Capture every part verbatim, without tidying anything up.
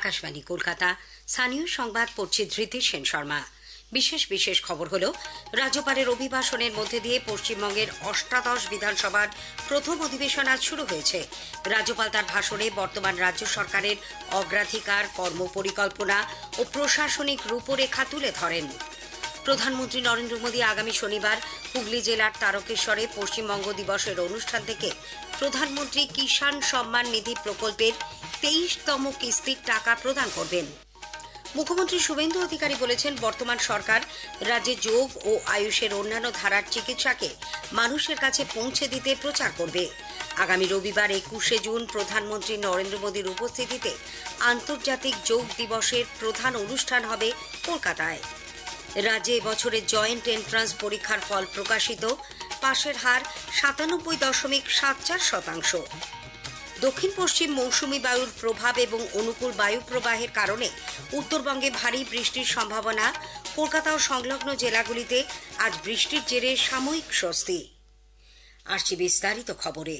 আকাশবাণী কলকাতা। স্থানীয় সংবাদ পড়ছে ধৃতি সেন শর্মা। বিশেষ বিশেষ খবর হলো, রাজ্যপালের অভিভাষণের মধ্যে দিয়ে পশ্চিমবঙ্গের অষ্টাদশ বিধানসভার প্রথম অধিবেশন আজ শুরু হয়েছে। রাজ্যপাল তার ভাষণে বর্তমান রাজ্য সরকারের অগ্রাধিকার, কর্মপরিকল্পনা ও প্রশাসনিক রূপরেখা তুলে ধরেন। প্রধানমন্ত্রী নরেন্দ্র মোদী আগামী শনিবার হুগলি জেলার তারকেশ্বরে পশ্চিমবঙ্গ দিবসের অনুষ্ঠান থেকে প্রধানমন্ত্রী কিষাণ সম্মান নিধি প্রকল্পের তেইশতম কিস্তির টাকা প্রদান করবেন। মুখ্যমন্ত্রী শুভেন্দু অধিকারী বলেছেন, বর্তমান সরকার রাজ্যে যোগ ও আয়ুষের অন্যান্য ধারার চিকিৎসাকে মানুষের কাছে পৌঁছে দিতে প্রচার করবে। আগামী রবিবার একুশে জুন প্রধানমন্ত্রী নরেন্দ্র মোদীর উপস্থিতিতে আন্তর্জাতিক যোগ দিবসের প্রধান অনুষ্ঠান হবে কলকাতায়। রাজ্যে এবছরের জয়েন্ট এন্ট্রান্স পরীক্ষার ফল প্রকাশিত। পাশের হার সাতানব্বই দশমিক সাত চার শতাংশ। দক্ষিণ পশ্চিম মৌসুমী বায়ুর প্রভাব এবং অনুকূল বায়ু প্রবাহের কারণে উত্তরবঙ্গে ভারী বৃষ্টির সম্ভাবনা। কলকাতা ও সংলগ্ন জেলাগুলিতে আজ বৃষ্টির জেরে সাময়িক স্বস্তি। আসছি বিস্তারিত খবরে।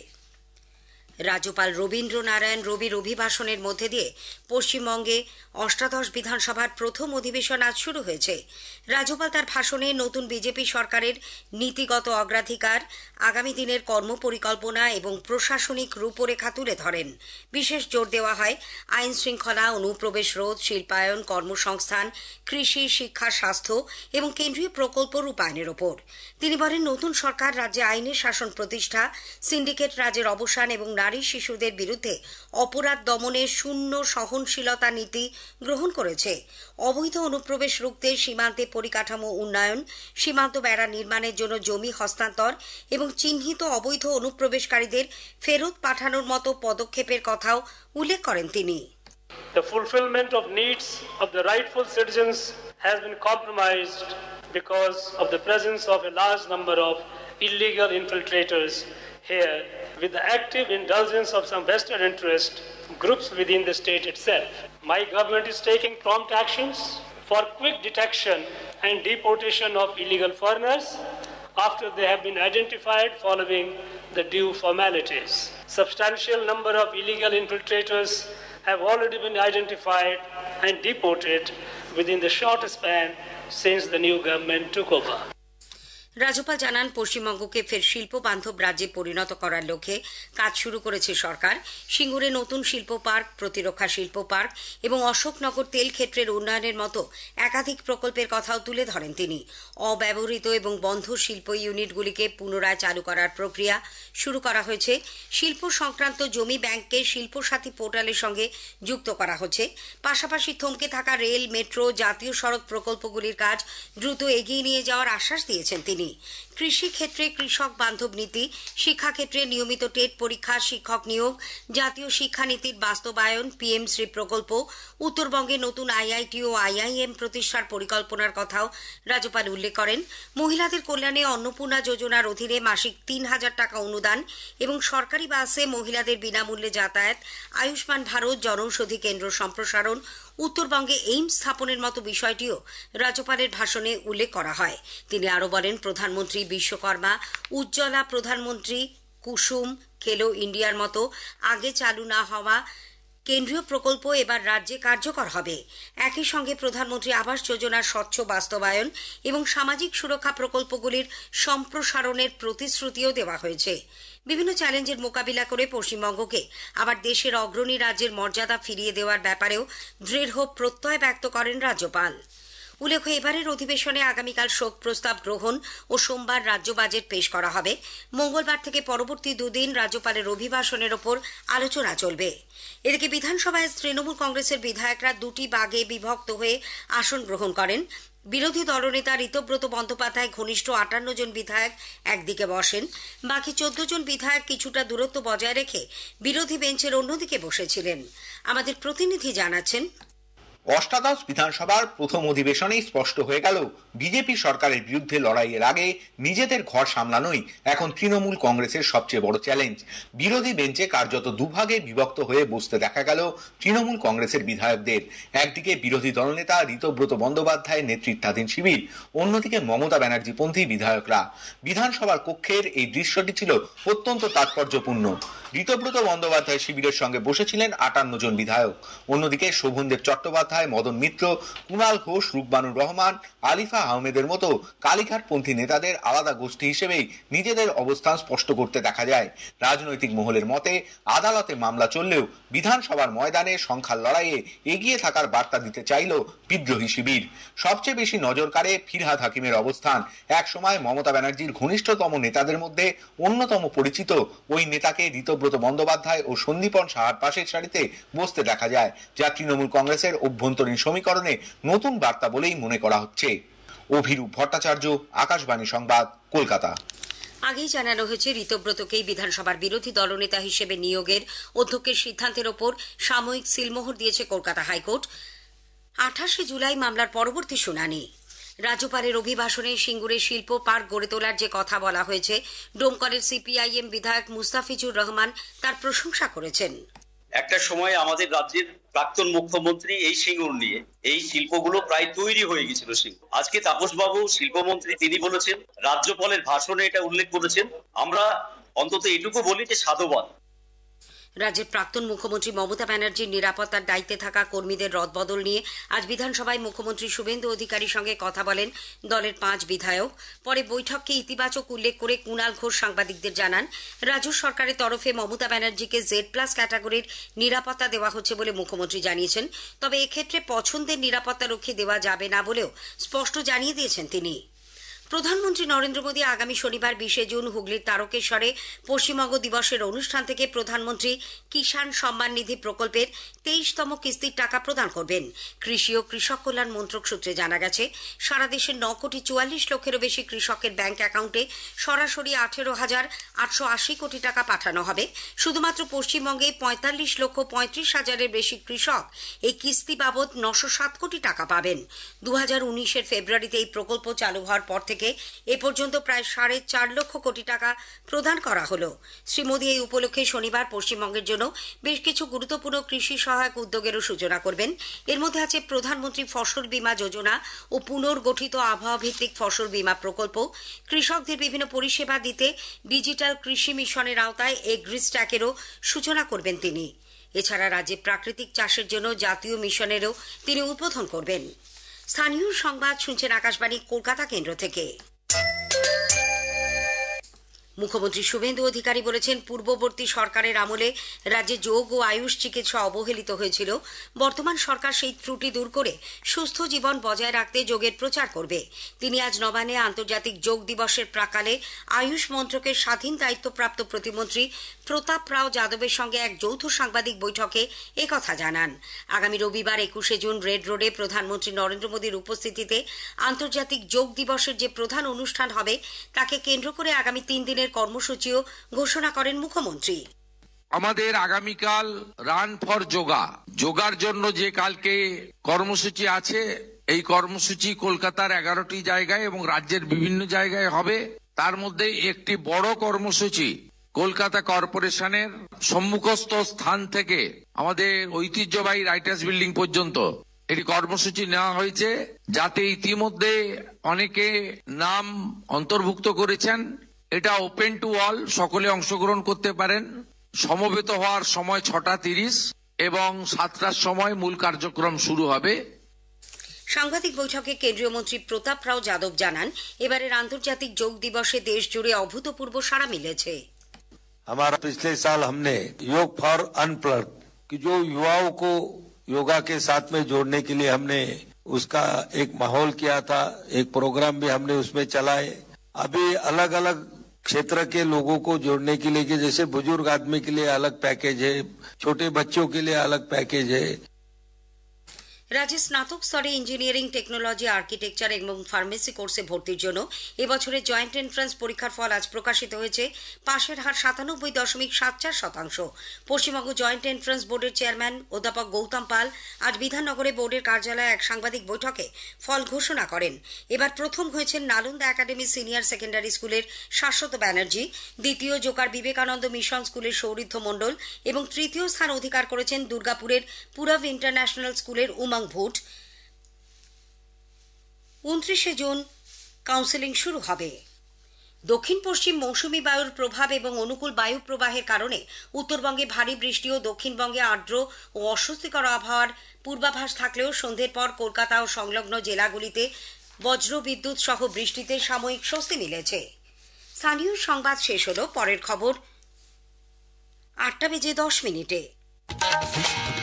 রাজ্যপাল রবীন্দ্র নারায়ণ রবির অভিভাষণের মধ্যে দিয়ে পশ্চিমবঙ্গে অষ্টাদশ বিধানসভার প্রথম অধিবেশন আজ শুরু হয়েছে। রাজ্যপাল তার ভাষণে নতুন বিজেপি সরকারের নীতিগত অগ্রাধিকার, আগামী দিনের কর্মপরিকল্পনা এবং প্রশাসনিক রূপরেখা তুলে ধরেন। বিশেষ জোর দেওয়া হয় আইন শৃঙ্খলা, অনুপ্রবেশ রোধ, শিল্পায়ন, কর্মসংস্থান, কৃষি, শিক্ষা, স্বাস্থ্য এবং কেন্দ্রীয় প্রকল্প রূপায়ণের ওপর। তিনি বলেন, নতুন সরকার রাজ্যে আইনের শাসন প্রতিষ্ঠা, সিন্ডিকেট রাজের অবসান এবং নারী শিশুদের বিরুদ্ধে অপরাধ দমনে শূন্য সহনশীলতা নীতি গ্রহণ করেছে। অবৈধ অনুপ্রবেশ রুখতে সীমান্তে পরিকাঠামো উন্নয়ন, সীমান্ত বেড়া নির্মাণের জন্য জমি হস্তান্তর এবং চিহ্নিত অবৈধ অনুপ্রবেশকারীদের ফেরত পাঠানোর মতো পদক্ষেপের কথাও উল্লেখ করেন তিনি। The fulfillment of needs of the rightful citizens has been compromised because of the presence of a large number of illegal infiltrators here, with the active indulgence of some vested interest groups within the state itself. My government is taking prompt actions for quick detection and deportation of illegal foreigners after they have been identified following the due formalities. Substantial number of illegal infiltrators have already been identified and deported within the short span since the new government took over. রাজ্যপাল জানান, পশ্চিমবঙ্গকে ফের শিল্প বান্ধব রাজ্যে পরিণত করার লক্ষ্যে কাজ শুরু করেছে সরকার। সিঙ্গুরে নতুন শিল্প পার্ক, প্রতিরক্ষা শিল্প পার্ক এবং অশোকনগর তেল ক্ষেত্রের উন্নয়নের মতো একাধিক প্রকল্পের কথাও তুলে ধরেন তিনি। অব্যবহৃত এবং বন্ধ শিল্প ইউনিটগুলিকে পুনরায় চালু করার প্রক্রিয়া শুরু করা হয়েছে। শিল্প সংক্রান্ত জমি ব্যাংককে শিল্প সাথী পোর্টালের সঙ্গে যুক্ত করা হচ্ছে। পাশাপাশি থমকে থাকা রেল, মেট্রো, জাতীয় সড়ক প্রকল্পগুলির কাজ দ্রুত এগিয়ে নিয়ে যাওয়ার আশ্বাস দিয়েছেন তিনি। কৃষি ক্ষেত্রে কৃষক বান্ধব নীতি, শিক্ষাক্ষেত্রে নিয়মিত টেট পরীক্ষা, শিক্ষক নিয়োগ, জাতীয় শিক্ষানীতির বাস্তবায়ন, পিএম শ্রী প্রকল্প, উত্তরবঙ্গে নতুন আইআইটি ও আইআইএম প্রতিষ্ঠার পরিকল্পনার কথাও রাজ্যপাল উল্লেখ করেন। মহিলাদের কল্যাণে অন্নপূর্ণা যোজনার অধীনে মাসিক তিন হাজার টাকা অনুদান এবং সরকারি বাসে মহিলাদের বিনামূল্যে যাতায়াত, আয়ুষ্মান ভারত, জনৌষধি কেন্দ্র সম্প্রসারণ, উত্তরবঙ্গে এইমস স্থাপনের মতো বিষয়টিও রাজ্যপালের ভাষণে উল্লেখ করা হয়। তিনি আরও বলেন, প্রধানমন্ত্রী বিশ্বকর্মা, উজ্জ্বলা, প্রধানমন্ত্রী কুসুম, খেলো ইন্ডিয়ার মতো আগে চালু না হওয়া কেন্দ্রীয় প্রকল্প এবার রাজ্যে কার্যকর হবে। একই সঙ্গে প্রধানমন্ত্রী আবাস যোজনার স্বচ্ছ বাস্তবায়ন এবং সামাজিক সুরক্ষা প্রকল্পগুলির সম্প্রসারণের প্রতিশ্রুতিও দেওয়া হয়েছে। বিভিন্ন চ্যালেঞ্জের মোকাবিলা করে পশ্চিমবঙ্গকে আবার দেশের অগ্রণী রাজ্যের মর্যাদা ফিরিয়ে দেওয়ার ব্যাপারেও দৃঢ় প্রত্যয় ব্যক্ত করেন রাজ্যপাল। উল্লেখ্য, এবারের অধিবেশনে আগামীকাল শোক প্রস্তাব গ্রহণ ও সোমবার রাজ্য বাজেট পেশ করা হবে। মঙ্গলবার থেকে পরবর্তী দুদিন রাজ্যপালের অভিভাষণের ওপর আলোচনা চলবে। এদিকে বিধানসভায় তৃণমূল কংগ্রেসের বিধায়করা দুটি ভাগে বিভক্ত হয়ে আসন গ্রহণ করেন। বিরোধী দলনেতা ঋতব্রত বন্দ্যোপাধ্যায় ঘনিষ্ঠ আটান্ন জন বিধায়ক একদিকে বসেন, বাকি চোদ্দ জন বিধায়ক কিছুটা দূরত্ব বজায় রেখে বিরোধী বেঞ্চের অন্যদিকে বসেছিলেন। আমাদের প্রতিনিধি জানাচ্ছেন, অষ্টাদশ বিধানসভার প্রথম অধিবেশনেই স্পষ্ট হয়ে গেল বিজেপি সরকারের বিরুদ্ধে লড়াইয়ের আগে নিজেদের ঘর সামলানোই এখন তৃণমূল কংগ্রেসের সবচেয়ে বড় চ্যালেঞ্জ। বিরোধী বেঞ্চে কার্যত দুভাগে বিভক্ত হয়ে বসতে দেখা গেল তৃণমূল কংগ্রেসের বিধায়কদের। একদিকে বিরোধী দলনেতা ঋতব্রত বন্দ্যোপাধ্যায়ের নেতৃত্বাধীন শিবির, অন্যদিকে মমতা ব্যানার্জিপন্থী বিধায়করা। বিধানসভার কক্ষের এই দৃশ্যটি ছিল অত্যন্ত তাৎপর্যপূর্ণ। ঋতব্রত বন্দ্যোপাধ্যায় শিবিরের সঙ্গে বসেছিলেন আটান্ন জন বিধায়ক। অন্যদিকে শোভনদেব চট্টোপাধ্যায়, মদন মিত্র, কুণাল ঘোষ, রুকমানুর রহমান, আলিফা আহমেদের মতো কালীঘাটপন্থী নেতাদের আলাদা গোষ্ঠী হিসেবেই নিজেদের অবস্থান স্পষ্ট করতে দেখা যায়। রাজনৈতিক মহলের মতে আদালতে মামলা চললেও বিধানসভার ময়দানে সংখ্যার লড়াইয়ে এগিয়ে থাকার বার্তা দিতে চাইল বিদ্রোহী শিবির। সবচেয়ে বেশি নজর কাড়ে ফিরহাদ হাকিমের অবস্থান। এক সময় মমতা ব্যানার্জির ঘনিষ্ঠতম নেতাদের মধ্যে অন্যতম পরিচিত ওই নেতাকে ঋতব্রত বন্দ্যোপাধ্যায় ও সন্দীপন সাহার পাশের সারিতে বসতে দেখা যায়, যা তৃণমূল কংগ্রেসের অভ্যন্তরীণ সমীকরণে নতুন বার্তা বলেই মনে করা হচ্ছে। অভিরূপ ভট্টাচার্য, আকাশবাণী সংবাদ, কলকাতা। আগেই জানানো হয়েছে ঋতব্রতকেই বিধানসভার বিরোধী দলনেতা হিসেবে নিয়োগের অধ্যক্ষের সিদ্ধান্তের ওপর সাময়িক সিলমোহর দিয়েছে কলকাতা হাইকোর্ট। আঠাশে জুলাই মামলার পরবর্তী শুনানি। রাজ্যপালের অভিভাষণে সিঙ্গুরে শিল্প পার্ক গড়ে তোলার যে কথা বলা হয়েছে, ডোমকলের সিপিআইএম বিধায়ক মুস্তাফিজুর রহমান তার প্রশংসা করেছেন। একটা সময় আমাদের রাজ্যের প্রাক্তন মুখ্যমন্ত্রী এই সিঙ্গুর নিয়ে এই শিল্পগুলো প্রায় তৈরি হয়ে গেছিল সিঙ্গুর। আজকে তাপসবাবু শিল্পমন্ত্রী, তিনি বলেছেন, রাজ্যপালের ভাষণে এটা উল্লেখ করেছেন। আমরা অন্তত এটুকু বলি যে সাধুবাদ। রাজ্যের প্রাক্তন মুখ্যমন্ত্রী মমতা ব্যানার্জির নিরাপত্তার দায়িত্বে থাকা কর্মীদের রদবদল নিয়ে আজ বিধানসভায় মুখ্যমন্ত্রী শুভেন্দু অধিকারীর সঙ্গে কথা বলেন দলের পাঁচ বিধায়ক। পরে বৈঠককে ইতিবাচক উল্লেখ করে কুণাল ঘোষ সাংবাদিকদের জানান, রাজ্য সরকারের তরফে মমতা ব্যানার্জিকে জেড প্লাস ক্যাটাগরির নিরাপত্তা দেওয়া হচ্ছে বলে মুখ্যমন্ত্রী জানিয়েছেন। তবে এক্ষেত্রে পছন্দের নিরাপত্তারক্ষী দেওয়া যাবে না বলেও স্পষ্ট জানিয়ে দিয়েছেন তিনি। প্রধানমন্ত্রী নরেন্দ্র মোদী আগামী শনিবার বিশে জুন হুগলির তারকেশ্বরে পশ্চিমবঙ্গ দিবসের অনুষ্ঠান থেকে প্রধানমন্ত্রী কিষাণ সম্মান নিধি প্রকল্পের তেইশতম কিস্তির টাকা প্রদান করবেন। কৃষি ও কৃষক কল্যাণ মন্ত্রক সূত্রে জানা গেছে, সারা দেশের ন কোটি চুয়াল্লিশ লক্ষেরও বেশি কৃষকের ব্যাংক অ্যাকাউন্টে সরাসরি আঠেরো হাজার আটশো আশি কোটি টাকা পাঠানো হবে। শুধুমাত্র পশ্চিমবঙ্গে পঁয়তাল্লিশ লক্ষ পঁয়ত্রিশ হাজারের বেশি কৃষক এই কিস্তি বাবদ নশো সাত কোটি টাকা পাবেন। দু হাজার উনিশের ফেব্রুয়ারিতে এই প্রকল্প চালু হওয়ার পর থেকে এ পর্যন্ত প্রায় সাড়ে চার লক্ষ কোটি টাকা প্রদান করা হলো। শ্রী মোদী এই উপলক্ষে শনিবার পশ্চিমবঙ্গের জন্য বেশ কিছু গুরুত্বপূর্ণ কৃষি সহায়ক উদ্যোগেরও সূচনা করবেন। এর মধ্যে আছে প্রধানমন্ত্রী ফসল বীমা যোজনা ও পুনর্গঠিত আবহাওয়া ভিত্তিক ফসল বীমা প্রকল্প। কৃষকদের বিভিন্ন পরিষেবা দিতে ডিজিটাল কৃষি মিশনের আওতায় এগ্রিস্ট্যাকেরও সূচনা করবেন তিনি। এছাড়া রাজ্যে প্রাকৃতিক চাষের জন্য জাতীয় মিশনেরও তিনি উদ্বোধন করবেন। স্থানীয় সংবাদ শুনছেন আকাশবাণী কলকাতা কেন্দ্র থেকে। মুখ্যমন্ত্রী শুভেন্দু অধিকারী বলেছেন, পূর্ববর্তী সরকারের আমলে রাজ্যে যোগ ও আয়ুষ চিকিৎসা অবহেলিত হয়েছিল। বর্তমান সরকার সেই ত্রুটি দূর করে সুস্থ জীবন বজায় রাখতে যোগের প্রচার করবে। তিনি আজ নবান্নে আন্তর্জাতিক যোগ দিবসের প্রাকালে আয়ুষ মন্ত্রকের স্বাধীন দায়িত্বপ্রাপ্ত প্রতিমন্ত্রী প্রতাপ রাও যাদবের সঙ্গে এক যৌথ সাংবাদিক বৈঠকে একথা জানান। আগামী রবিবার একুশে জুন রেড রোডে প্রধানমন্ত্রী নরেন্দ্র মোদীর উপস্থিতিতে আন্তর্জাতিক যোগ দিবসের যে প্রধান অনুষ্ঠান হবে তাকে কেন্দ্র করে আগামী তিন দিনের কর্মসূচিও ঘোষণা করেন মুখ্যমন্ত্রী। আমাদের আগামীকাল রান ফর যোগা, যোগার জন্য যে কালকে কর্মসূচি আছে, এই কর্মসূচি কলকাতার এগারোটি জায়গায় এবং রাজ্যের বিভিন্ন জায়গায় হবে। তার মধ্যে একটি বড় কর্মসূচি কলকাতা কর্পোরেশনের সম্মুখস্থ স্থান থেকে আমাদের ঐতিহ্যবাহী রাইটার্স বিল্ডিং পর্যন্ত এটি কর্মসূচি নেওয়া হয়েছে, যাতে ইতিমধ্যে অনেকে নাম অন্তর্ভুক্ত করেছেন। এটা ওপেন টু অল, সকলে অংশগ্রহণ করতে পারেন। সমবেত হওয়ার সময় ছটা তিরিশ এবং সাতটার সময় মূল কার্যক্রম শুরু হবে। সাংবাদিক বৈঠকে কেন্দ্রীয় মন্ত্রী প্রতাপ রাও যাদব জানান, এবারের আন্তর্জাতিক যোগ দিবসে দেশ জুড়ে অভূতপূর্ব সাড়া মিলেছে। हमारा पिछले साल हमने योग फॉर अनप्लग कि जो युवाओं को योगा के साथ में जोड़ने के लिए हमने उसका एक माहौल किया था, एक प्रोग्राम भी हमने उसमें चलाए। अभी अलग अलग क्षेत्र के लोगों को जोड़ने के लिए, कि जैसे बुजुर्ग आदमी के लिए अलग पैकेज है, छोटे बच्चों के लिए अलग पैकेज है। রাজ্যে স্নাতক স্তরে ইঞ্জিনিয়ারিং, টেকনোলজি, আর্কিটেকচার এবং ফার্মেসি কোর্সে ভর্তির জন্য এবছরের জয়েন্ট এন্ট্রান্স পরীক্ষার ফল আজ প্রকাশিত হয়েছে। পাশের হার সাতানব্বই দশমিক সাত চার শতাংশ। পশ্চিমবঙ্গ জয়েন্ট এন্ট্রান্স বোর্ডের চেয়ারম্যান অধ্যাপক গৌতম পাল আজ বিধাননগরে বোর্ডের কার্যালয়ে এক সাংবাদিক বৈঠকে ফল ঘোষণা করেন। এবার প্রথম হয়েছেন নালন্দা একাডেমি সিনিয়র সেকেন্ডারি স্কুলের শাশ্বত ব্যানার্জি, দ্বিতীয় জোকার বিবেকানন্দ মিশন স্কুলের সৌরিধ্য মণ্ডল এবং তৃতীয় স্থান অধিকার করেছেন দুর্গাপুরের পুরব ইন্টারন্যাশনাল স্কুলের উমং ভুট। উনত্রিশে জুন কাউন্সেলিং শুরু হবে। দক্ষিণ পশ্চিম মৌসুমী বায়ুর প্রভাব এবং অনুকূল বায়ু প্রবাহের কারণে উত্তরবঙ্গে ভারী বৃষ্টি ও দক্ষিণবঙ্গে আর্দ্র ও অস্বস্তিকর আবহাওয়ার পূর্বাভাস থাকলেও সন্ধ্যের পর কলকাতা ও সংলগ্ন জেলাগুলিতে বজ্র বিদ্যুৎ সহ বৃষ্টিতে সাময়িক স্বস্তি মিলেছে। স্থানীয় সংবাদ শেষ হলো। পরের খবর আটটা বেজে দশ মিনিটে।